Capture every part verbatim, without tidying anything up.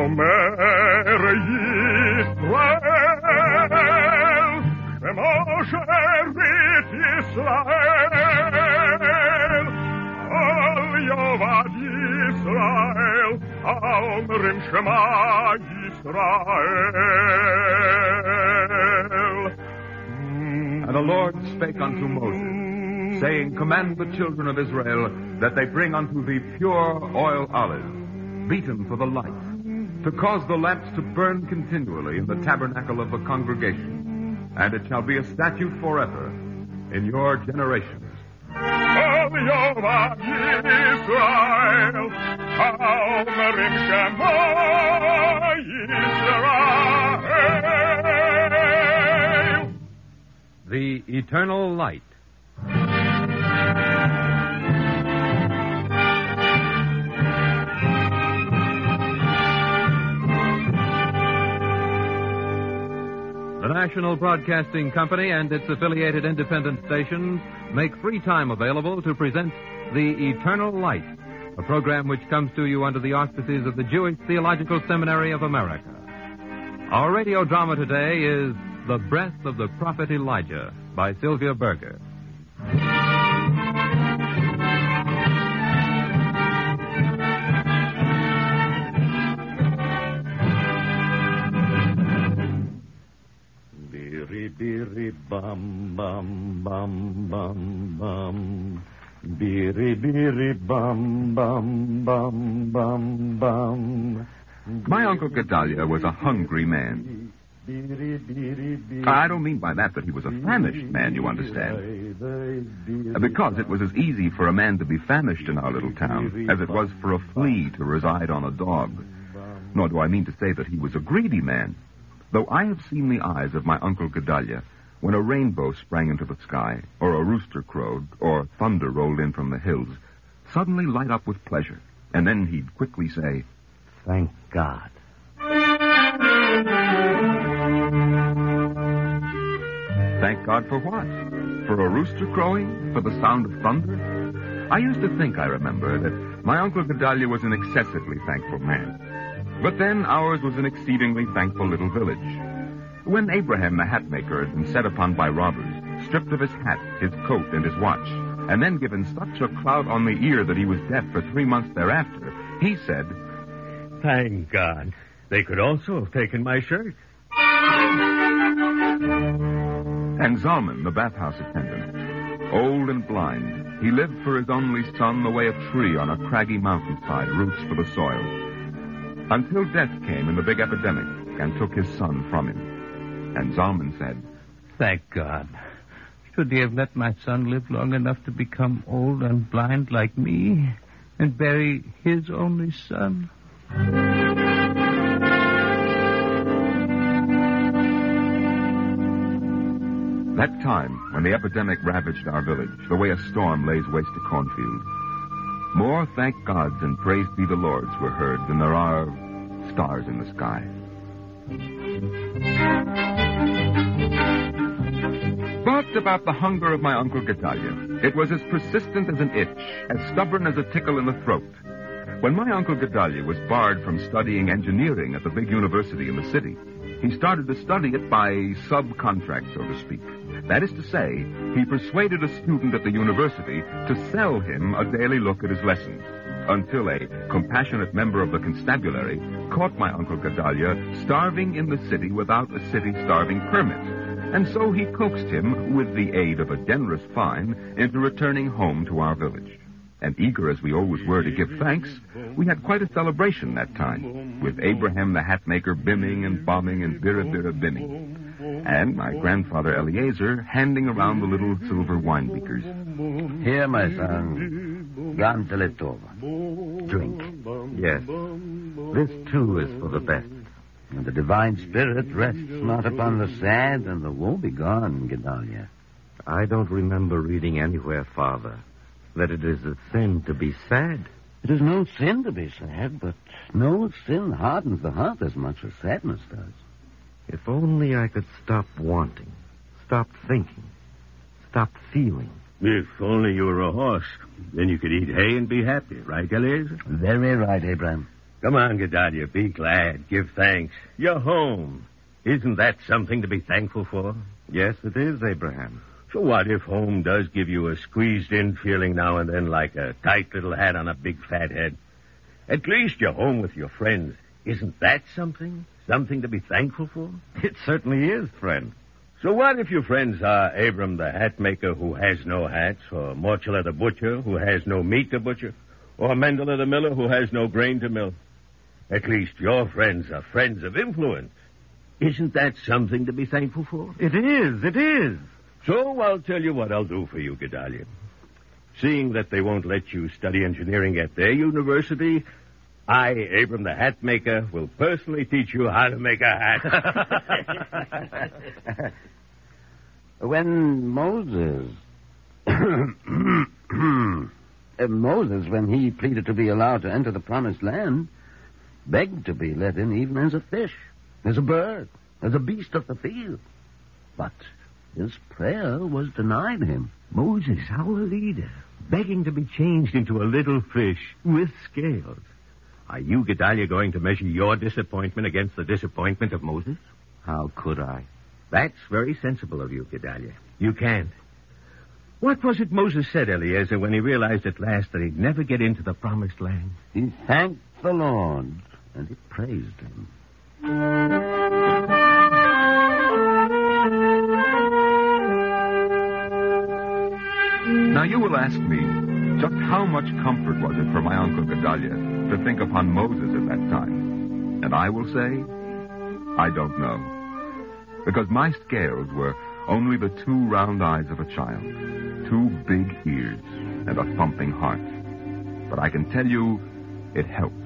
Omer Yisrael, Shemo Sherit Yisrael, Al Yovad Yisrael, Omrim Shema Yisrael. And the Lord spake unto Moses, saying, Command the children of Israel that they bring unto thee pure oil olives, beaten for the light, to cause the lamps to burn continually in the tabernacle of the congregation. And it shall be a statute forever in your generations. The Eternal Light. The National Broadcasting Company and its affiliated independent stations make free time available to present The Eternal Light, a program which comes to you under the auspices of the Jewish Theological Seminary of America. Our radio drama today is The Breath of the Prophet Elijah by Sylvia Berger. Biri biri bum bum bum bum bum. Biri biri bum bum bum bum bum. My Uncle Gedalia was a hungry man. I don't mean by that that he was a famished man, you understand. Because it was as easy for a man to be famished in our little town as it was for a flea to reside on a dog. Nor do I mean to say that he was a greedy man. Though I have seen the eyes of my Uncle Gedalia when a rainbow sprang into the sky, or a rooster crowed, or thunder rolled in from the hills, suddenly light up with pleasure, and then he'd quickly say, Thank God. Thank God for what? For a rooster crowing? For the sound of thunder? I used to think, I remember, that my Uncle Gedalia was an excessively thankful man. But then ours was an exceedingly thankful little village. When Abraham the hatmaker had been set upon by robbers, stripped of his hat, his coat, and his watch, and then given such a clout on the ear that he was deaf for three months thereafter, he said, Thank God. They could also have taken my shirt. And Zalman, the bathhouse attendant, old and blind, he lived for his only son the way a tree on a craggy mountainside roots for the soil. Until death came in the big epidemic and took his son from him. And Zalman said, Thank God. Should he have let my son live long enough to become old and blind like me and bury his only son? That time, when the epidemic ravaged our village, the way a storm lays waste a cornfield, more thank gods and praise be the Lord's were heard than there are stars in the sky. But about the hunger of my Uncle Gedalia, it was as persistent as an itch, as stubborn as a tickle in the throat. When my Uncle Gedalia was barred from studying engineering at the big university in the city, he started to study it by subcontract, so to speak. That is to say, he persuaded a student at the university to sell him a daily look at his lessons, until a compassionate member of the constabulary caught my Uncle Gedalia starving in the city without a city starving permit. And so he coaxed him, with the aid of a generous fine, into returning home to our village. And eager as we always were to give thanks, we had quite a celebration that time, with Abraham the hatmaker bimming and bombing and birra birra bimming, and my grandfather Eliezer handing around the little silver wine beakers. Here, my son, Gam Teletova. Drink. Yes. This, too, is for the best. And the divine spirit rests not upon the sad, and the woe be gone, Gedalia. I don't remember reading anywhere, Father, that it is a sin to be sad. It is no sin to be sad, but no sin hardens the heart as much as sadness does. If only I could stop wanting, stop thinking, stop feeling. If only you were a horse, then you could eat hay and be happy, right, Eliezer? Very right, Abraham. Come on, Gedalia, be glad. Give thanks. You're home. Isn't that something to be thankful for? Yes, it is, Abraham. So what if home does give you a squeezed-in feeling now and then like a tight little hat on a big fat head? At least you're home with your friends. Isn't that something? Something to be thankful for? It certainly is, friend. So what if your friends are Abram the hat maker who has no hats, or Morchela the butcher who has no meat to butcher, or Mendele the miller who has no grain to mill? At least your friends are friends of influence. Isn't that something to be thankful for? It is, it is. So I'll tell you what I'll do for you, Gedalia. Seeing that they won't let you study engineering at their university, I, Abram the hat maker, will personally teach you how to make a hat. When Moses... Uh, Moses, when he pleaded to be allowed to enter the promised land, begged to be let in even as a fish, as a bird, as a beast of the field. But his prayer was denied him. Moses, our leader, begging to be changed into a little fish with scales. Are you, Gedalia, going to measure your disappointment against the disappointment of Moses? How could I? That's very sensible of you, Gedalia. You can't. What was it Moses said, Eliezer, when he realized at last that he'd never get into the promised land? He thanked the Lord, and he praised him. Now you will ask me, just how much comfort was it for my Uncle Gedalia to think upon Moses at that time? And I will say, I don't know. Because my scales were only the two round eyes of a child, two big ears, and a thumping heart. But I can tell you, it helped.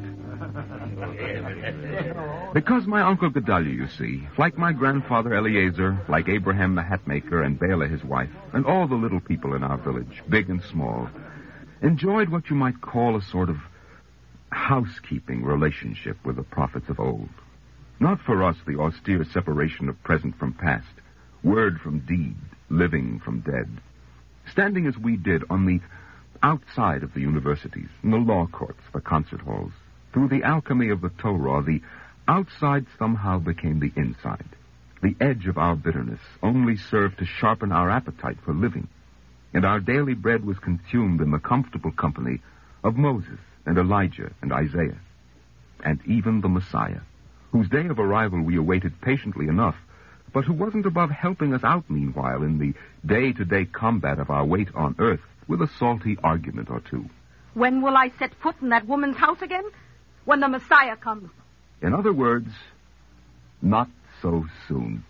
Because my Uncle Gedalia, you see, like my grandfather Eliezer, like Abraham the hatmaker and Bela his wife, and all the little people in our village, big and small, enjoyed what you might call a sort of housekeeping relationship with the prophets of old. Not for us the austere separation of present from past, word from deed, living from dead. Standing as we did on the outside of the universities, in the law courts, the concert halls, through the alchemy of the Torah, the outside somehow became the inside. The edge of our bitterness only served to sharpen our appetite for living, and our daily bread was consumed in the comfortable company of Moses and Elijah and Isaiah, and even the Messiah, whose day of arrival we awaited patiently enough, but who wasn't above helping us out meanwhile in the day-to-day combat of our wait on earth with a salty argument or two. When will I set foot in that woman's house again? When the Messiah comes. In other words, not so soon.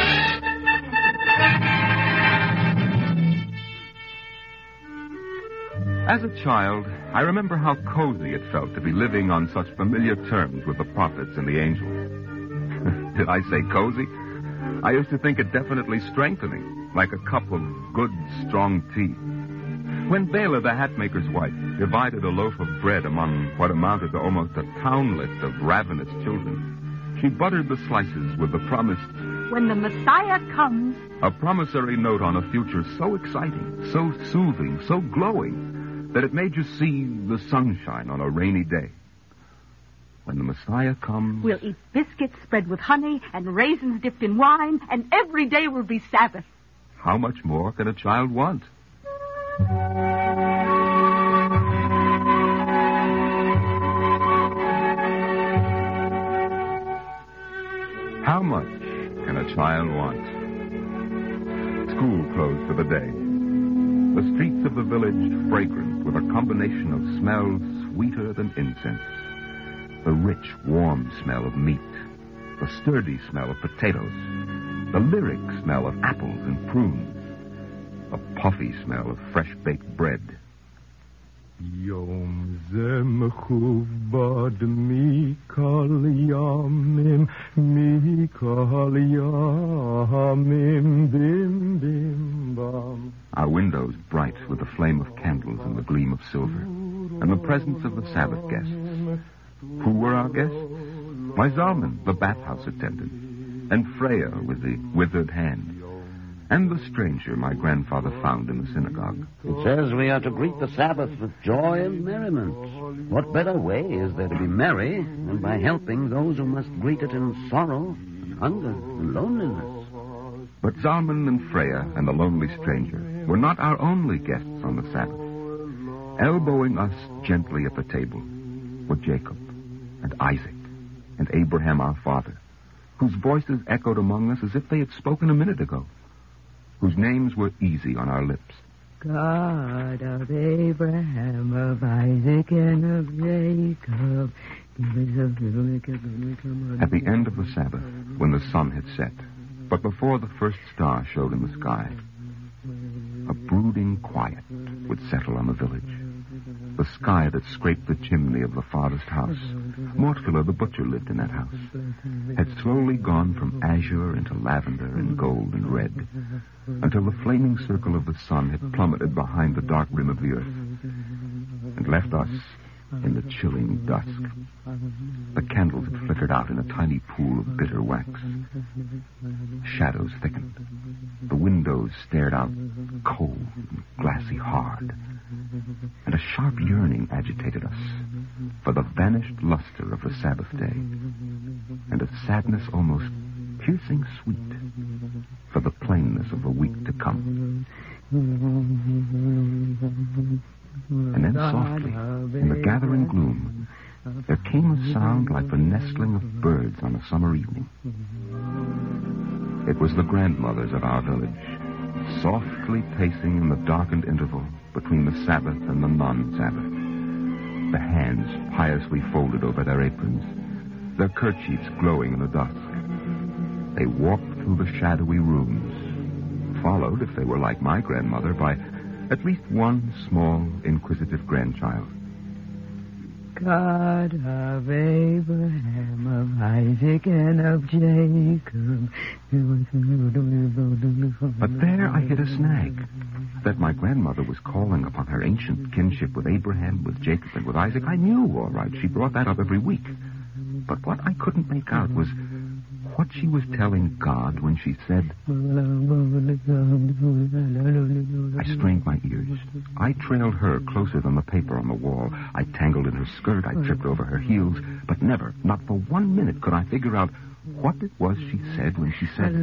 As a child, I remember how cozy it felt to be living on such familiar terms with the prophets and the angels. Did I say cozy? I used to think it definitely strengthening, like a cup of good, strong tea. When Bela, the hatmaker's wife, divided a loaf of bread among what amounted to almost a townlet of ravenous children, she buttered the slices with the promised... When the Messiah comes... A promissory note on a future so exciting, so soothing, so glowing, that it made you see the sunshine on a rainy day. When the Messiah comes... We'll eat biscuits spread with honey and raisins dipped in wine, and every day will be Sabbath. How much more can a child want? How much can a child want? School closed for the day. The streets of the village fragrant with a combination of smells sweeter than incense. The rich, warm smell of meat. The sturdy smell of potatoes. The lyric smell of apples and prunes. A puffy smell of fresh-baked bread. Yom ze mechubad mikal yamim, mikal yamim, bim bim bam. Our windows bright with the flame of candles and the gleam of silver, and the presence of the Sabbath guests. Who were our guests? Why, Zalman, the bathhouse attendant, and Freya with the withered hand, and the stranger my grandfather found in the synagogue. It says we are to greet the Sabbath with joy and merriment. What better way is there to be merry than by helping those who must greet it in sorrow, and hunger, and loneliness? But Zalman and Freya and the lonely stranger were not our only guests on the Sabbath. Elbowing us gently at the table were Jacob and Isaac and Abraham our father, whose voices echoed among us as if they had spoken a minute ago, whose names were easy on our lips. God of Abraham, of Isaac, and of Jacob. At the end of the Sabbath, when the sun had set, but before the first star showed in the sky, a brooding quiet would settle on the village. The sky that scraped the chimney of the farthest house, Mortfiller the butcher lived in that house, had slowly gone from azure into lavender and gold and red, until the flaming circle of the sun had plummeted behind the dark rim of the earth, and left us in the chilling dusk. The candles had flickered out in a tiny pool of bitter wax. Shadows thickened. The windows stared out cold and glassy hard. And a sharp yearning agitated us for the vanished luster of the Sabbath day, and a sadness almost piercing sweet for the plainness of the week to come. And then softly, in the gathering gloom, there came a sound like the nestling of birds on a summer evening. It was the grandmothers of our village, softly pacing in the darkened interval between the Sabbath and the non-Sabbath, the hands piously folded over their aprons, their kerchiefs glowing in the dusk. They walked through the shadowy rooms, followed, if they were like my grandmother, by at least one small, inquisitive grandchild. God of Abraham, of Isaac, and of Jacob. But there I hit a snag. That my grandmother was calling upon her ancient kinship with Abraham, with Jacob, and with Isaac, I knew, all right. She brought that up every week. But what I couldn't make out was what she was telling God when she said... I strained my ears. I trailed her closer than the paper on the wall. I tangled in her skirt. I tripped over her heels. But never, not for one minute, could I figure out what it was she said when she said...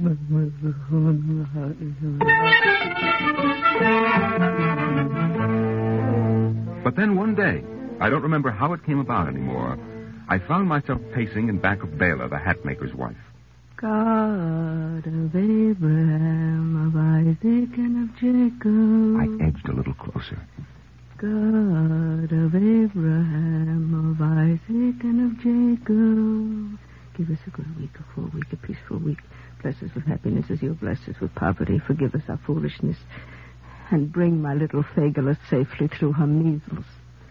But then one day, I don't remember how it came about anymore, I found myself pacing in back of Bela, the hatmaker's wife. God of Abraham, of Isaac, and of Jacob. I edged a little closer. God of Abraham, of Isaac, and of Jacob. Give us a good week, a full week, a peaceful week. Bless us with happiness as you bless us with poverty. Forgive us our foolishness. And bring my little Fagula safely through her measles.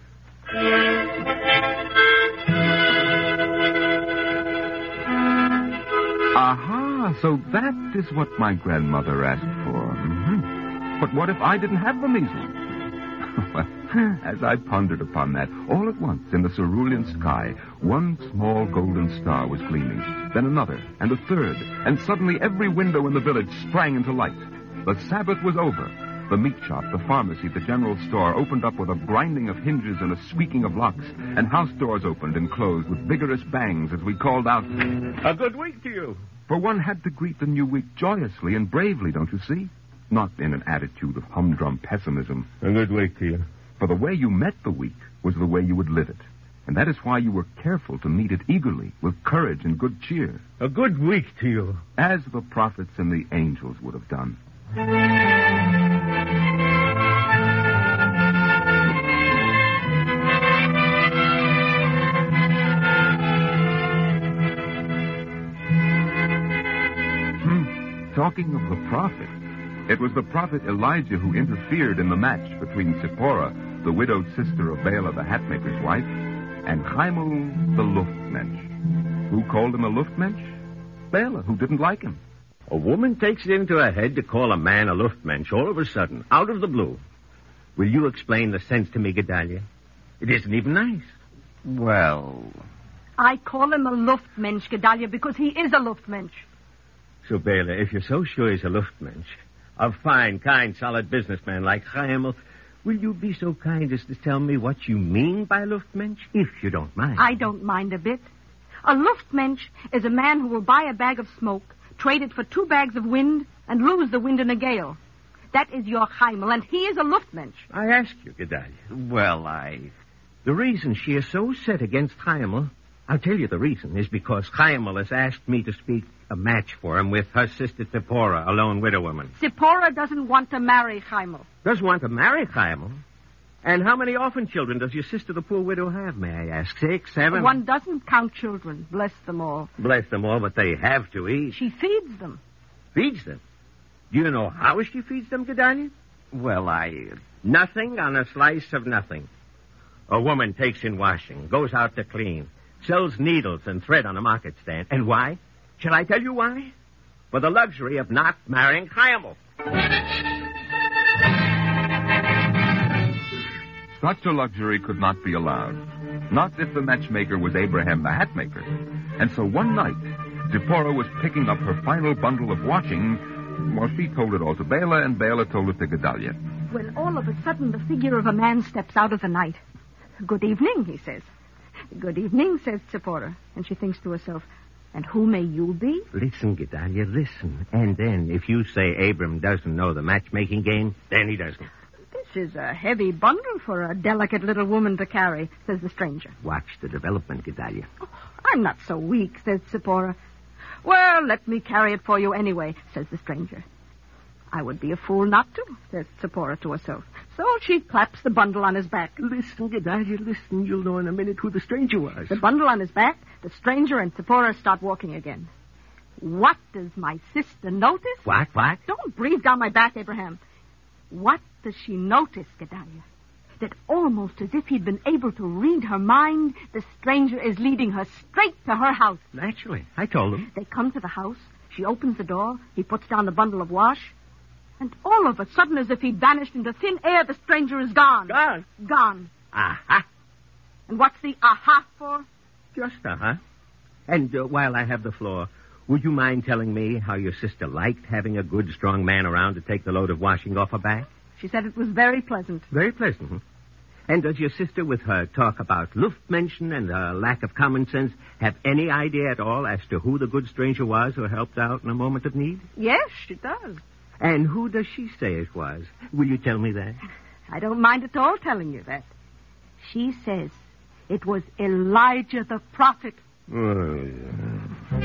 Aha, so that is what my grandmother asked for. Mm-hmm. But what if I didn't have the measles? Well, as I pondered upon that, all at once in the cerulean sky, one small golden star was gleaming, then another, and a third, and suddenly every window in the village sprang into light. The Sabbath was over. The meat shop, the pharmacy, the general store opened up with a grinding of hinges and a squeaking of locks, and house doors opened and closed with vigorous bangs as we called out, "A good week to you." For one had to greet the new week joyously and bravely, don't you see? Not in an attitude of humdrum pessimism. A good week to you. For the way you met the week was the way you would live it. And that is why you were careful to meet it eagerly, with courage and good cheer. A good week to you. As the prophets and the angels would have done. Hmm. Talking of the prophet, it was the prophet Elijah who interfered in the match between Zipporah, the widowed sister of Bela the hatmaker's wife, and Chaimel the Luftmensch. Who called him a Luftmensch? Bela, who didn't like him. A woman takes it into her head to call a man a Luftmensch all of a sudden, out of the blue. Will you explain the sense to me, Gedalia? It isn't even nice. Well... I call him a Luftmensch, Gedalia, because he is a Luftmensch. So, Bela, if you're so sure he's a Luftmensch, a fine, kind, solid businessman like Chaimel, will you be so kind as to tell me what you mean by Luftmensch, if you don't mind? I don't mind a bit. A Luftmensch is a man who will buy a bag of smoke, trade it for two bags of wind, and lose the wind in a gale. That is your Chaimel, and he is a Luftmensch. I ask you, Gedalia. Well, I... The reason she is so set against Chaimel, I'll tell you the reason, is because Chaimel has asked me to speak a match for him with her sister Zipporah, a lone widow woman. Zipporah doesn't want to marry Chaimel. Doesn't want to marry Chaimel? And how many orphan children does your sister, the poor widow, have, may I ask? Six, seven? One doesn't count children, bless them all. Bless them all, but they have to eat. She feeds them. Feeds them? Do you know how she feeds them, Gedalia? Well, I... Nothing on a slice of nothing. A woman takes in washing, goes out to clean, sells needles and thread on a market stand. And why? Shall I tell you why? For the luxury of not marrying Chaimel. Such a luxury could not be allowed. Not if the matchmaker was Abraham the Hatmaker. And so one night, Zipporah was picking up her final bundle of washing. Well, she told it all to Bela, and Bela told it to Gedalia. When all of a sudden the figure of a man steps out of the night. Good evening, he says. Good evening, says Zipporah. And she thinks to herself, and who may you be? Listen, Gedalia, listen. And then, if you say Abram doesn't know the matchmaking game, then he doesn't. This is a heavy bundle for a delicate little woman to carry, says the stranger. Watch the development, Gedalia. Oh, I'm not so weak, says Zipporah. Well, let me carry it for you anyway, says the stranger. I would be a fool not to, says Zipporah to herself. So she claps the bundle on his back. Listen, Gedalia, listen. You'll know in a minute who the stranger was. The bundle on his back, the stranger and Zipporah start walking again. What does my sister notice? What, what? Don't breathe down my back, Abraham. What does she notice, Gedalia? That almost as if he'd been able to read her mind, the stranger is leading her straight to her house. Naturally. I told him. They come to the house. She opens the door. He puts down the bundle of wash. And all of a sudden, as if he'd vanished into thin air, the stranger is gone. Gone? Gone. Aha. And what's the aha for? Just aha. And uh, while I have the floor, would you mind telling me how your sister liked having a good, strong man around to take the load of washing off her back? She said it was very pleasant. Very pleasant, huh? And does your sister, with her talk about Luftmenschen and her lack of common sense, have any idea at all as to who the good stranger was who helped out in a moment of need? Yes, she does. And who does she say it was? Will you tell me that? I don't mind at all telling you that. She says it was Elijah the prophet. Oh, yeah.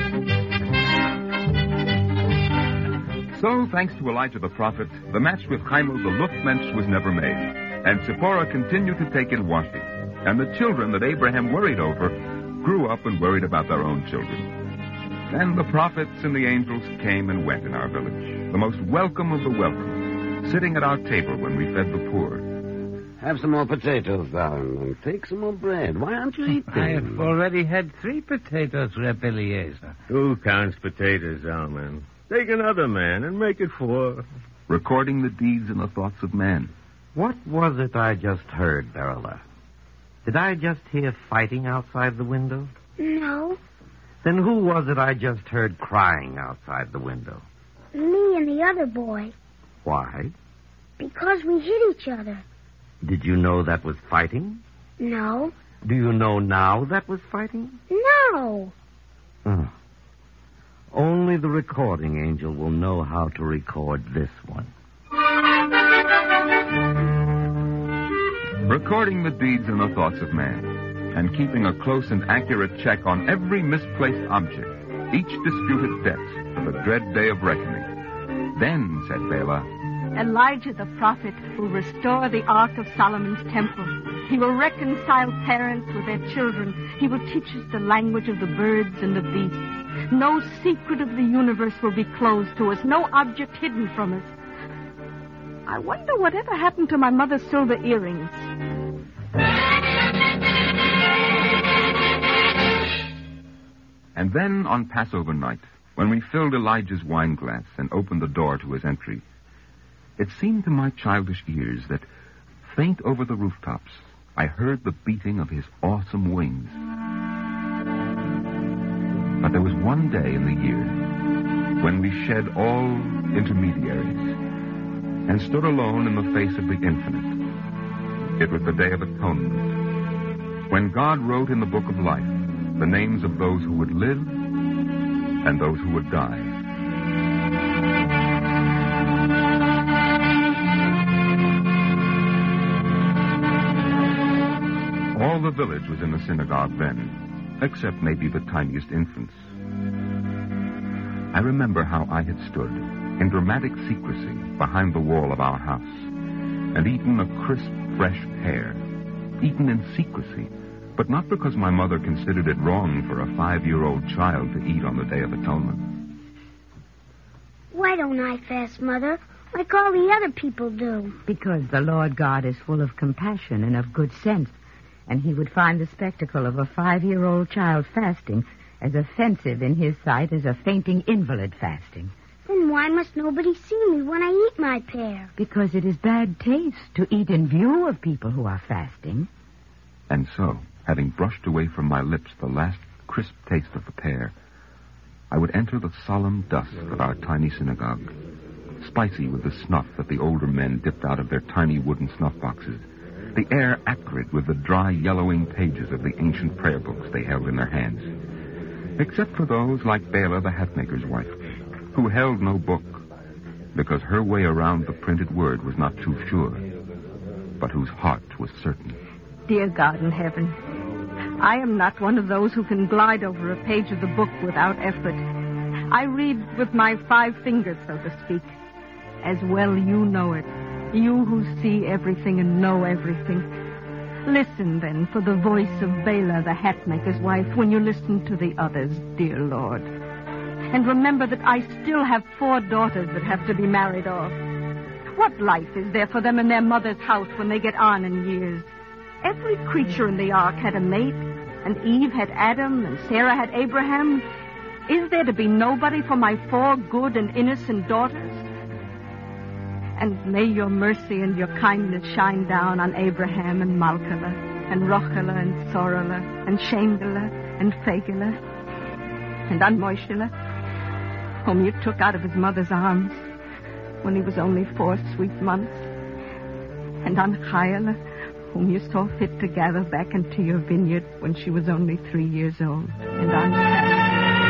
So, thanks to Elijah the prophet, the match with Chaimel the Luftmensch was never made. And Zipporah continued to take in washing. And the children that Abraham worried over grew up and worried about their own children. Then the prophets and the angels came and went in our village, the most welcome of the welcome, sitting at our table when we fed the poor. Have some more potatoes, darling, and take some more bread. Why aren't you eating? I have already had three potatoes, Reb Eliezer. Who counts potatoes, Zalman? Take another man and make it four. Recording the deeds and the thoughts of man. What was it I just heard, Beryla? Did I just hear fighting outside the window? No. Then who was it I just heard crying outside the window? Me and the other boy. Why? Because we hit each other. Did you know that was fighting? No. Do you know now that was fighting? No. Oh. Only the recording angel will know how to record this one. Recording the deeds and the thoughts of man, and keeping a close and accurate check on every misplaced object, each disputed debt, for the dread day of reckoning. Then, said Bela, Elijah the prophet will restore the Ark of Solomon's temple. He will reconcile parents with their children. He will teach us the language of the birds and the beasts. No secret of the universe will be closed to us, no object hidden from us. I wonder whatever happened to my mother's silver earrings. And then, on Passover night, when we filled Elijah's wine glass and opened the door to his entry, it seemed to my childish ears that, faint over the rooftops, I heard the beating of his awesome wings. But there was one day in the year when we shed all intermediaries and stood alone in the face of the infinite. It was the Day of Atonement, when God wrote in the book of life the names of those who would live and those who would die. All the village was in the synagogue then, except maybe the tiniest infants. I remember how I had stood in dramatic secrecy behind the wall of our house and eaten a crisp, fresh pear, eaten in secrecy, but not because my mother considered it wrong for a five-year-old child to eat on the Day of Atonement. Why don't I fast, Mother, like all the other people do? Because the Lord God is full of compassion and of good sense, and he would find the spectacle of a five-year-old child fasting as offensive in his sight as a fainting invalid fasting. Then why must nobody see me when I eat my pear? Because it is bad taste to eat in view of people who are fasting. And so, having brushed away from my lips the last crisp taste of the pear, I would enter the solemn dusk of our tiny synagogue, spicy with the snuff that the older men dipped out of their tiny wooden snuff boxes, the air acrid with the dry, yellowing pages of the ancient prayer books they held in their hands. Except for those like Bela, the hatmaker's wife, who held no book, because her way around the printed word was not too sure, but whose heart was certain. Dear God in heaven, I am not one of those who can glide over a page of the book without effort. I read with my five fingers, so to speak. As well you know it, you who see everything and know everything. Listen, then, for the voice of Bela, the hatmaker's wife, when you listen to the others, dear Lord. And remember that I still have four daughters that have to be married off. What life is there for them in their mother's house when they get on in years? Every creature in the ark had a mate, and Eve had Adam, and Sarah had Abraham. Is there to be nobody for my four good and innocent daughters? And may your mercy and your kindness shine down on Abraham and Malkala, and Rochela and Sorala, and Shemgala and Fagala, and on Moishela, whom you took out of his mother's arms when he was only four sweet months, and on Chayala, whom you saw fit to gather back into your vineyard when she was only three years old, and on Sarah.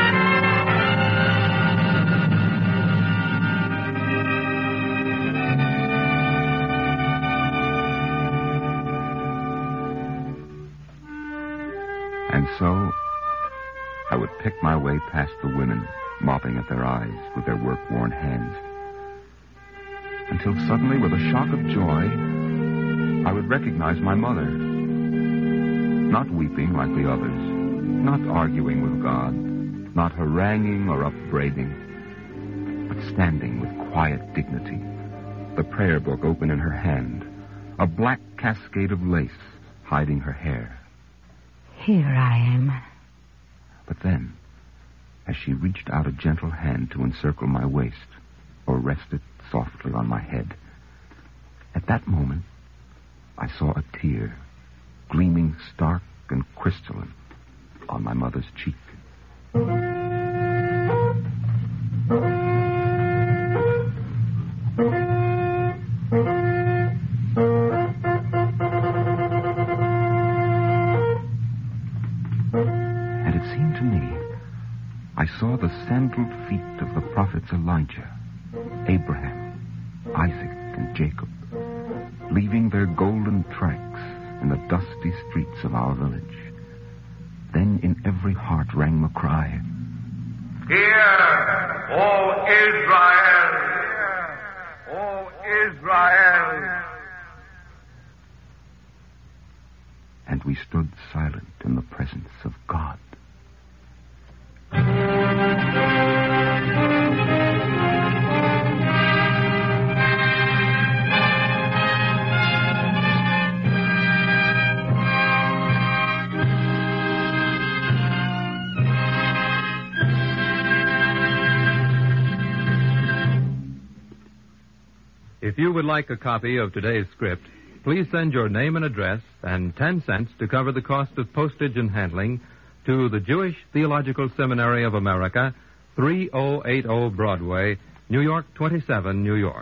And so, I would pick my way past the women, mopping at their eyes with their work-worn hands, until suddenly, with a shock of joy, I would recognize my mother. Not weeping like the others, not arguing with God, not haranguing or upbraiding, but standing with quiet dignity, the prayer book open in her hand, a black cascade of lace hiding her hair. Here I am. But then, as she reached out a gentle hand to encircle my waist or rest it softly on my head, at that moment, I saw a tear gleaming stark and crystalline on my mother's cheek. And it seemed to me I saw the sandaled feet of the prophets Elijah, Abraham, Isaac, and Jacob, leaving their golden tracks in the dusty streets of our village. Then in every heart rang the cry, "Hear, O Israel! O Israel!" And we stood silent in the presence of God. If you would like a copy of today's script, please send your name and address and ten cents to cover the cost of postage and handling to the Jewish Theological Seminary of America, three oh eight oh Broadway, New York twenty-seven, New York.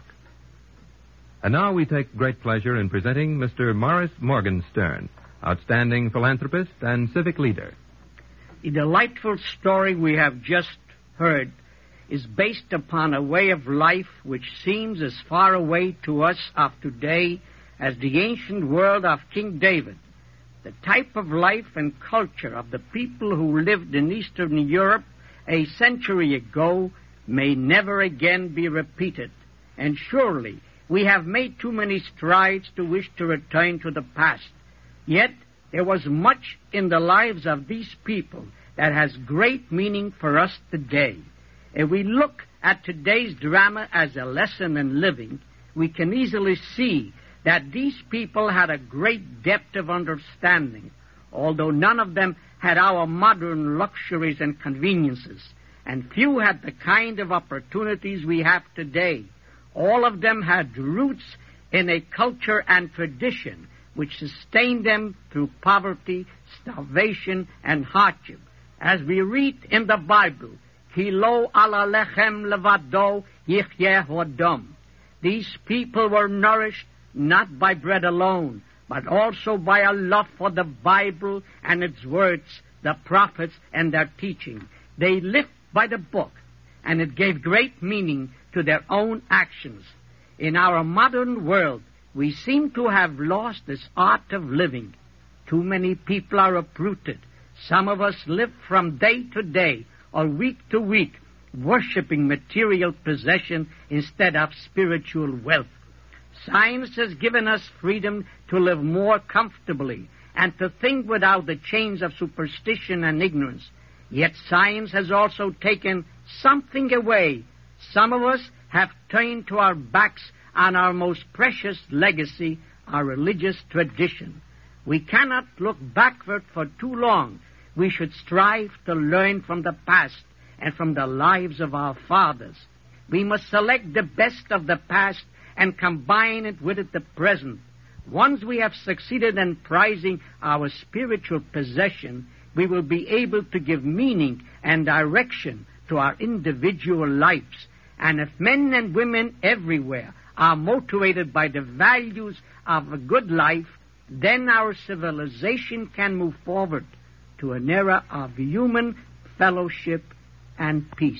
And now we take great pleasure in presenting Mister Morris Morgenstern, outstanding philanthropist and civic leader. The delightful story we have just heard is based upon a way of life which seems as far away to us of today as the ancient world of King David. The type of life and culture of the people who lived in Eastern Europe a century ago may never again be repeated. And surely we have made too many strides to wish to return to the past. Yet there was much in the lives of these people that has great meaning for us today. If we look at today's drama as a lesson in living, we can easily see that these people had a great depth of understanding, although none of them had our modern luxuries and conveniences, and few had the kind of opportunities we have today. All of them had roots in a culture and tradition which sustained them through poverty, starvation, and hardship. As we read in the Bible, Ki lo ala lechem levado yichyeh hodom. These people were nourished not by bread alone, but also by a love for the Bible and its words, the prophets and their teaching. They lived by the book, and it gave great meaning to their own actions. In our modern world, we seem to have lost this art of living. Too many people are uprooted. Some of us live from day to day or week to week, worshipping material possession instead of spiritual wealth. Science has given us freedom to live more comfortably and to think without the chains of superstition and ignorance. Yet science has also taken something away. Some of us have turned to our backs on our most precious legacy, our religious tradition. We cannot look backward for too long. We should strive to learn from the past and from the lives of our fathers. We must select the best of the past and combine it with the present. Once we have succeeded in prizing our spiritual possession, we will be able to give meaning and direction to our individual lives. And if men and women everywhere are motivated by the values of a good life, then our civilization can move forward to an era of human fellowship and peace.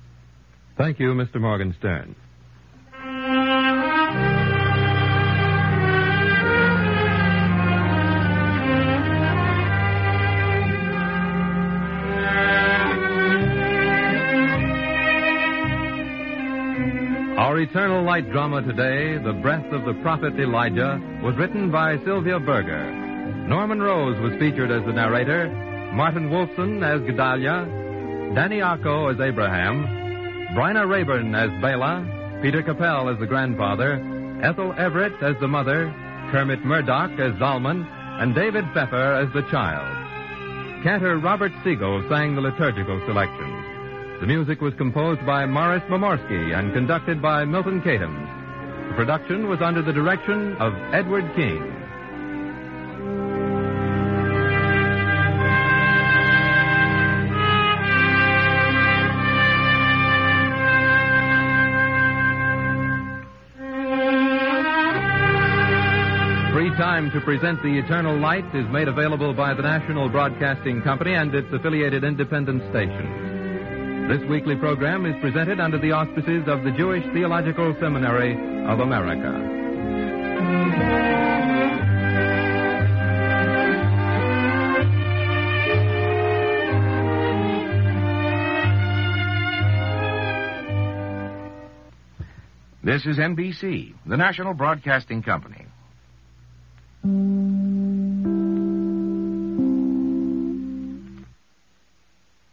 Thank you, Mister Morgenstern. Our Eternal Light drama today, The Breath of the Prophet Elijah, was written by Sylvia Berger. Norman Rose was featured as the narrator, Martin Wolfson as Gedalia, Danny Arco as Abraham, Bryna Rayburn as Bela, Peter Capell as the grandfather, Ethel Everett as the mother, Kermit Murdoch as Zalman, and David Pfeffer as the child. Cantor Robert Siegel sang the liturgical selections. The music was composed by Morris Momorsky and conducted by Milton Katims. The production was under the direction of Edward King. Free time to present The Eternal Light is made available by the National Broadcasting Company and its affiliated independent stations. This weekly program is presented under the auspices of the Jewish Theological Seminary of America. This is N B C, the National Broadcasting Company.